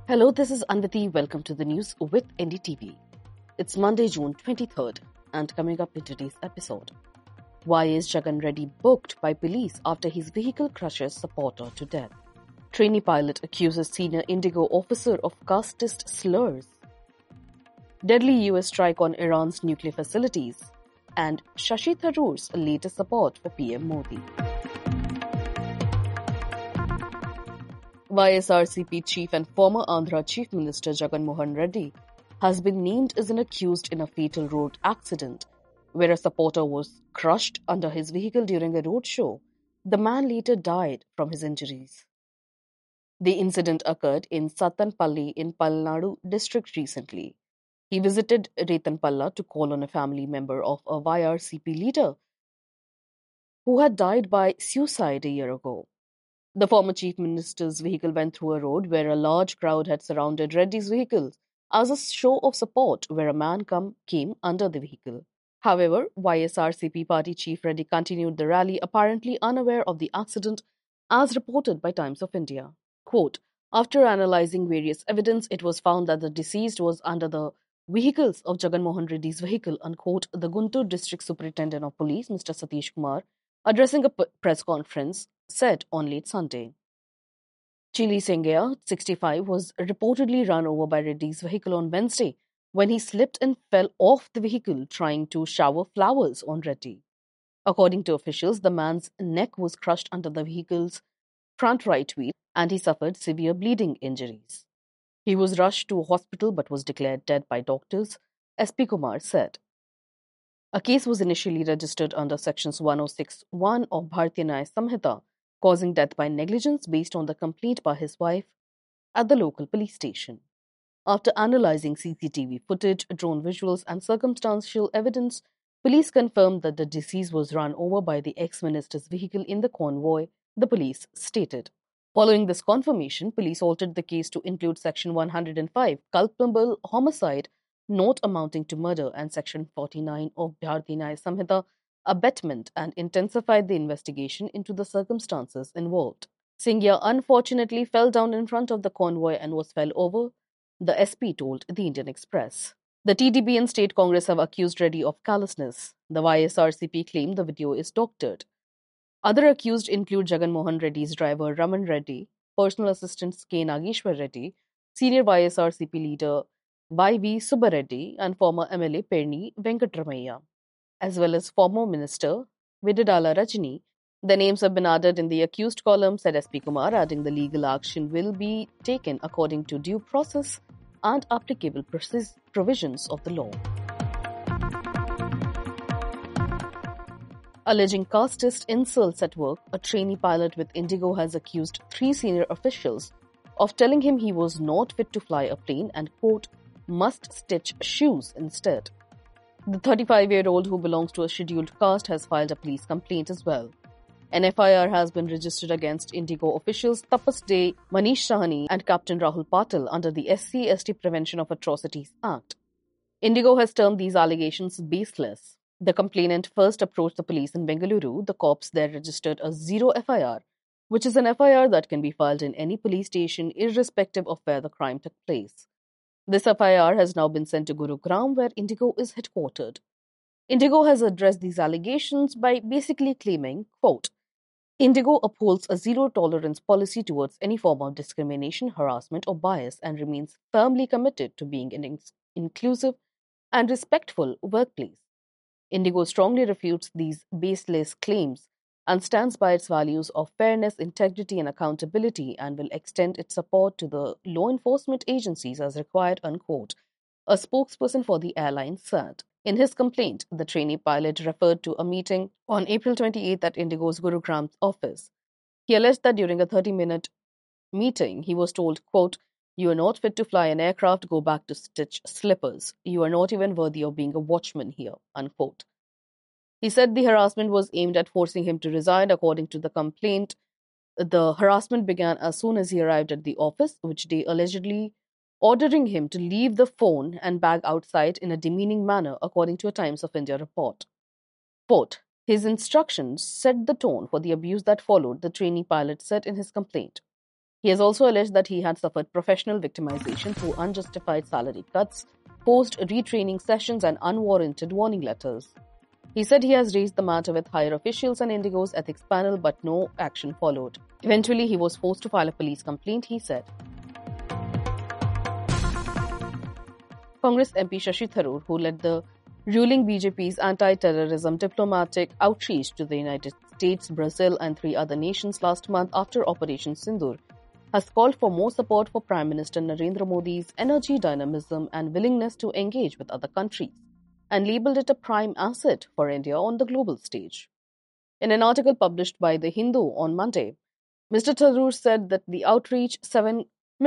Hello, this is Anvati. Welcome to the news with NDTV. It's Monday, June 23rd, and coming up in today's episode. Why is Jagan Reddy booked by police after his vehicle crushes supporter to death? Trainee pilot accuses senior Indigo officer of casteist slurs. Deadly US strike on Iran's nuclear facilities. And Shashi Tharoor's latest support for PM Modi. YSRCP chief and former Andhra Chief Minister Jagan Mohan Reddy has been named as an accused in a fatal road accident where a supporter was crushed under his vehicle during a road show. The man later died from his injuries. The incident occurred in Sattanpalli in Palnadu district recently. He visited Retanpalla to call on a family member of a YRCP leader who had died by suicide a year ago. The former chief minister's vehicle went through a road where a large crowd had surrounded Reddy's vehicle as a show of support where a man came under the vehicle. However, YSRCP party chief Reddy continued the rally apparently unaware of the accident as reported by Times of India. Quote, after analyzing various evidence, it was found that the deceased was under the vehicles of Jagan Mohan Reddy's vehicle, unquote, the Guntur district superintendent of police, Mr. Satish Kumar, addressing a press conference, said on late Sunday. Chili Sengaya, 65, was reportedly run over by Reddy's vehicle on Wednesday when he slipped and fell off the vehicle trying to shower flowers on Reddy. According to officials, the man's neck was crushed under the vehicle's front right wheel and he suffered severe bleeding injuries. He was rushed to a hospital but was declared dead by doctors, SP Kumar said. A case was initially registered under Sections 106(1) of Bharatiya Nyaya Samhita, causing death by negligence based on the complaint by his wife at the local police station. After analyzing CCTV footage, drone visuals, and circumstantial evidence, police confirmed that the deceased was run over by the ex-minister's vehicle in the convoy, the police stated. Following this confirmation, police altered the case to include Section 105, culpable homicide not amounting to murder, and Section 49 of Bharatiya Nyaya Samhita, abetment, and intensified the investigation into the circumstances involved. Singya unfortunately fell down in front of the convoy and was fell over, the SP told the Indian Express. The TDP and State Congress have accused Reddy of callousness. The YSRCP claimed the video is doctored. Other accused include Jagan Mohan Reddy's driver Raman Reddy, personal assistant K. Nageshwar Reddy, senior YSRCP leader Y.V. Subbareddy, and former MLA Perni Venkatramaiah, as well as former minister Vidadala Rajni. The names have been added in the accused column, said SP Kumar, adding the legal action will be taken according to due process and applicable provisions of the law. Alleging casteist insults at work, a trainee pilot with Indigo has accused 3 senior officials of telling him he was not fit to fly a plane and, quote, must stitch shoes instead. The 35-year-old who belongs to a scheduled caste has filed a police complaint as well. An FIR has been registered against Indigo officials Tapas De, Manish Sahani and Captain Rahul Patil under the SC/ST Prevention of Atrocities Act. Indigo has termed these allegations baseless. The complainant first approached the police in Bengaluru. The cops there registered a zero FIR, which is an FIR that can be filed in any police station irrespective of where the crime took place. This FIR has now been sent to Gurugram, where Indigo is headquartered. Indigo has addressed these allegations by basically claiming, quote, Indigo upholds a zero-tolerance policy towards any form of discrimination, harassment, or bias and remains firmly committed to being an inclusive and respectful workplace. Indigo strongly refutes these baseless claims and stands by its values of fairness, integrity, and accountability and will extend its support to the law enforcement agencies as required, unquote, a spokesperson for the airline said. In his complaint, the trainee pilot referred to a meeting on April 28th at Indigo's Gurugram office. He alleged that during a 30-minute meeting, he was told, quote, you are not fit to fly an aircraft, go back to stitch slippers. You are not even worthy of being a watchman here, unquote. He said the harassment was aimed at forcing him to resign. According to the complaint, the harassment began as soon as he arrived at the office, which day allegedly ordering him to leave the phone and bag outside in a demeaning manner, according to a Times of India report. Quote, his instructions set the tone for the abuse that followed, the trainee pilot said in his complaint. He has also alleged that he had suffered professional victimization through unjustified salary cuts, forced retraining sessions, and unwarranted warning letters. He said he has raised the matter with higher officials and Indigo's ethics panel, but no action followed. Eventually, he was forced to file a police complaint, he said. Congress MP Shashi Tharoor, who led the ruling BJP's anti-terrorism diplomatic outreach to the United States, Brazil, and 3 other nations last month after Operation Sindoor, has called for more support for Prime Minister Narendra Modi's energy, dynamism, and willingness to engage with other countries, and labelled it a prime asset for India on the global stage. In an article published by The Hindu on Monday, Mr. Tharoor said that the outreach, 7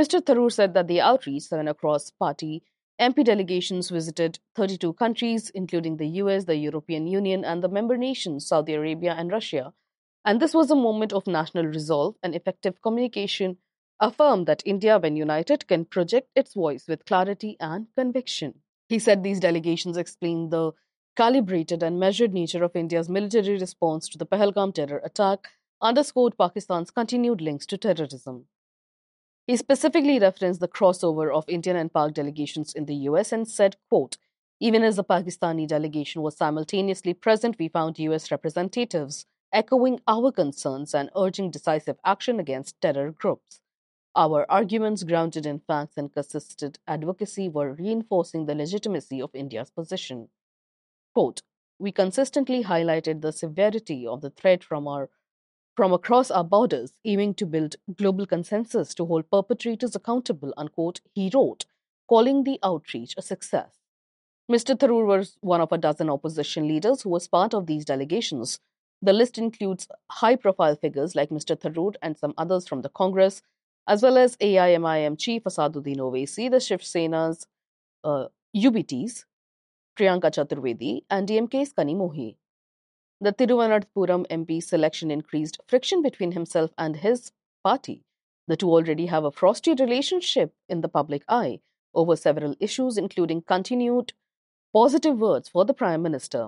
across-party MP delegations visited 32 countries, including the US, the European Union, and the member nations, Saudi Arabia and Russia. And this was a moment of national resolve and effective communication, affirmed that India, when united, can project its voice with clarity and conviction. He said these delegations explained the calibrated and measured nature of India's military response to the Pahalgam terror attack, underscored Pakistan's continued links to terrorism. He specifically referenced the crossover of Indian and Pak delegations in the US and said, quote, "Even as the Pakistani delegation was simultaneously present, we found US representatives echoing our concerns and urging decisive action against terror groups. Our arguments, grounded in facts and consistent advocacy, were reinforcing the legitimacy of India's position." Quote, "We consistently highlighted the severity of the threat from across our borders, aiming to build global consensus to hold perpetrators accountable," unquote, he wrote, calling the outreach a success. Mr. Tharoor was one of a dozen opposition leaders who was part of these delegations. The list includes high-profile figures like Mr. Tharoor and some others from the Congress, as well as AIMIM chief Asaduddin Owaisi, the Shiv Sena's UBT's Priyanka Chaturvedi, and DMK's Kani Mohi. The Thiruvananthapuram MP's selection increased friction between himself and his party. The two already have a frosty relationship in the public eye over several issues, including continued positive words for the Prime Minister.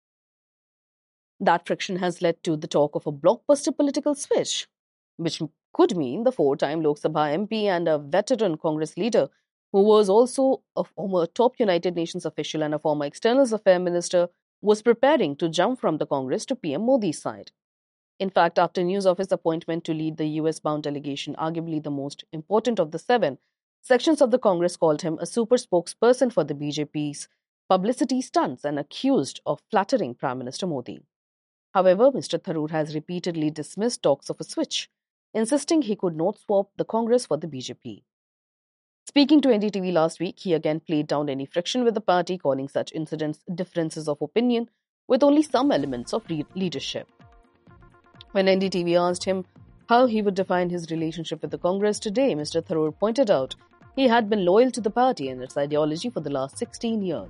That friction has led to the talk of a blockbuster political switch, which could mean the 4-time Lok Sabha MP and a veteran Congress leader, who was also a former top United Nations official and a former External Affairs Minister, was preparing to jump from the Congress to PM Modi's side. In fact, after news of his appointment to lead the US-bound delegation, arguably the most important of the 7, sections of the Congress called him a super spokesperson for the BJP's publicity stunts and accused of flattering Prime Minister Modi. However, Mr. Tharoor has repeatedly dismissed talks of a switch, insisting he could not swap the Congress for the BJP. Speaking to NDTV last week, he again played down any friction with the party, calling such incidents differences of opinion with only some elements of leadership. When NDTV asked him how he would define his relationship with the Congress today, Mr. Tharoor pointed out he had been loyal to the party and its ideology for the last 16 years.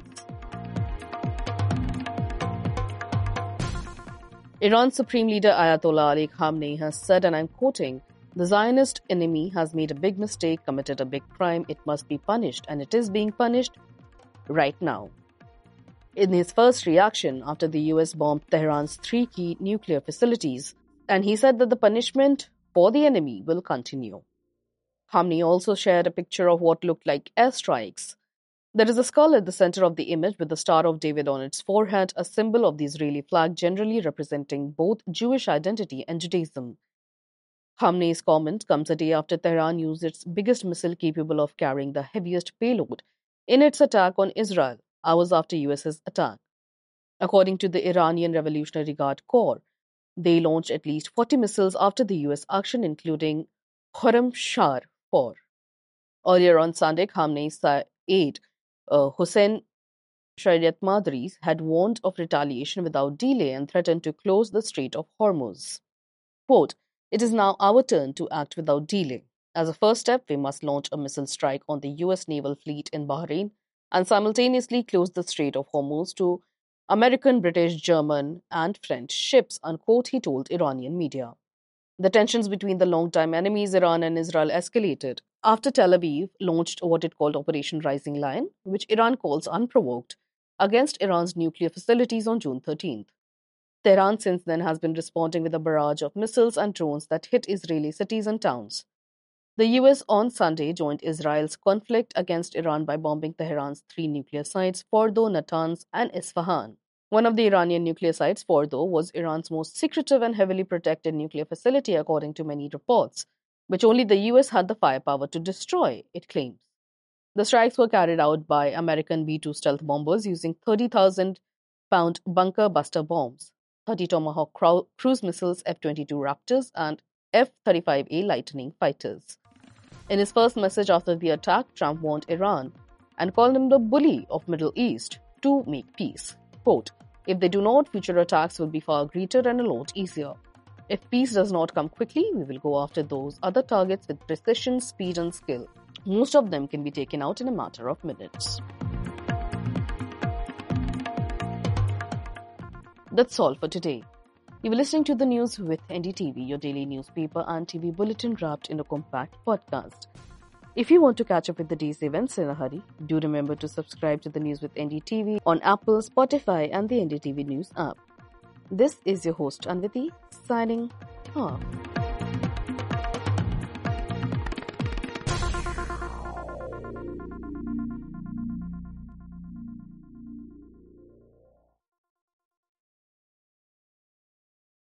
Iran's Supreme Leader Ayatollah Ali Khamenei has said, and I'm quoting, "The Zionist enemy has made a big mistake, committed a big crime. It must be punished, and it is being punished right now." In his first reaction after the US bombed Tehran's 3 key nuclear facilities, and he said that the punishment for the enemy will continue. Khamenei also shared a picture of what looked like airstrikes. There is a skull at the center of the image with the Star of David on its forehead, a symbol of the Israeli flag generally representing both Jewish identity and Judaism. Khamenei's comment comes a day after Tehran used its biggest missile capable of carrying the heaviest payload in its attack on Israel, hours after US's attack. According to the Iranian Revolutionary Guard Corps, they launched at least 40 missiles after the US action, including Khorramshahr 4. Earlier on Sunday, Khamenei's aide, Hossein Shariatmadari, had warned of retaliation without delay and threatened to close the Strait of Hormuz. Quote, "It is now our turn to act without delay. As a first step, we must launch a missile strike on the US naval fleet in Bahrain and simultaneously close the Strait of Hormuz to American, British, German, and French ships," unquote, he told Iranian media. The tensions between the longtime enemies Iran and Israel escalated after Tel Aviv launched what it called Operation Rising Lion, which Iran calls unprovoked, against Iran's nuclear facilities on June 13th. Tehran since then has been responding with a barrage of missiles and drones that hit Israeli cities and towns. The US on Sunday joined Israel's conflict against Iran by bombing Tehran's three nuclear sites, Fordo, Natanz, and Isfahan. One of the Iranian nuclear sites, Fordo, was Iran's most secretive and heavily protected nuclear facility, according to many reports, which only the US had the firepower to destroy, it claims. The strikes were carried out by American B 2 stealth bombers using 30,000-pound bunker buster bombs, 30 Tomahawk cruise missiles, F 22 Raptors, and F 35A Lightning fighters. In his first message after the attack, Trump warned Iran and called him the bully of Middle East to make peace. Quote, "If they do not, future attacks will be far greater and a lot easier. If peace does not come quickly, we will go after those other targets with precision, speed, and skill. Most of them can be taken out in a matter of minutes." That's all for today. You were listening to the news with NDTV, your daily newspaper and TV bulletin wrapped in a compact podcast. If you want to catch up with the day's events in a hurry, do remember to subscribe to the News with NDTV on Apple, Spotify, and the NDTV News app. This is your host, Anviti, signing off.